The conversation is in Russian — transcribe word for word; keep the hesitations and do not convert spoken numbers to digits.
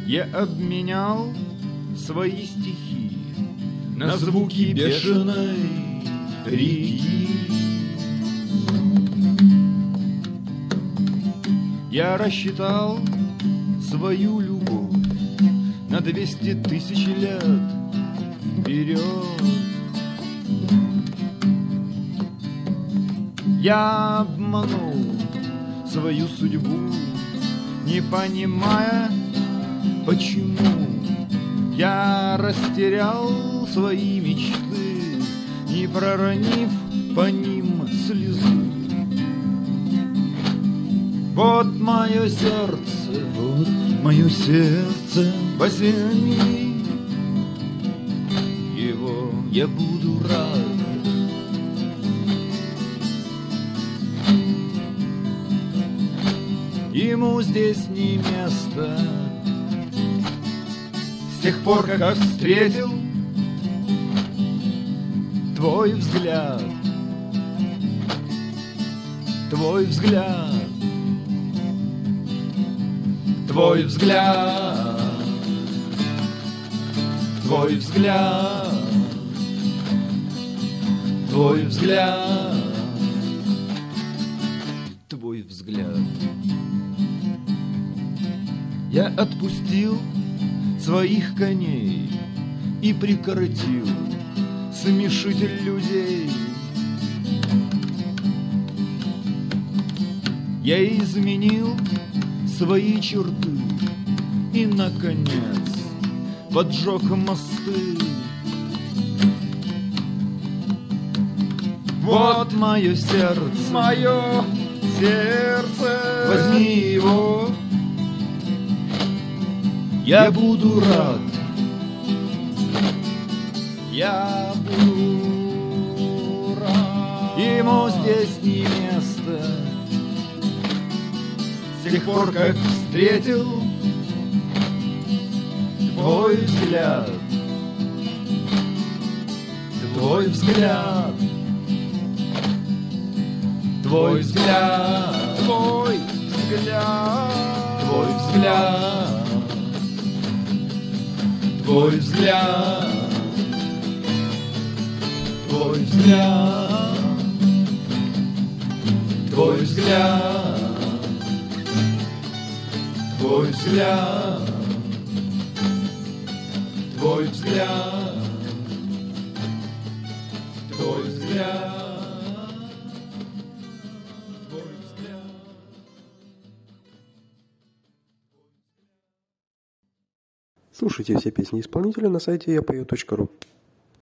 Я обменял свои стихи на звуки бешеной реки. Я рассчитал свою любовь на двести тысяч лет вперед. Я обманул свою судьбу, не понимая, почему. Я растерял свои мечты, не проронив по ним слезы. Вот мое сердце, вот мое сердце, возьми его, я буду рад. Ему здесь не место. С тех пор, как встретил твой взгляд, твой взгляд, твой взгляд, твой взгляд, твой взгляд, твой взгляд. Я отпустил своих коней и прекратил смешитель людей. Я изменил свои черты и, наконец, поджег мосты. Вот мое сердце, Мое сердце, возьми его, я буду рад. Я буду рад. Ему здесь не место. С тех пор, как встретил твой взгляд, твой взгляд, твой взгляд, твой взгляд, твой взгляд, твой взгляд, твой взгляд, твой взгляд, твой взгляд, твой взгляд, твой взгляд, твой взгляд. Слушайте все песни исполнителя на сайте я пою точка ру.